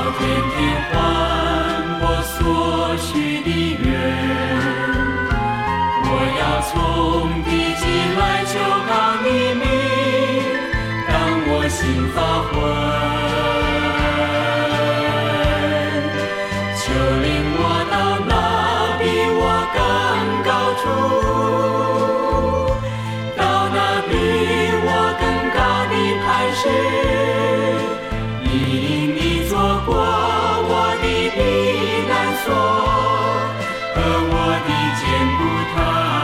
天天还我所许的愿，我要从地极来求告你名，当我心发昏，求领我到那比我更高处，到那比我更高的磐石，因你做过我的避难所和我的坚固台。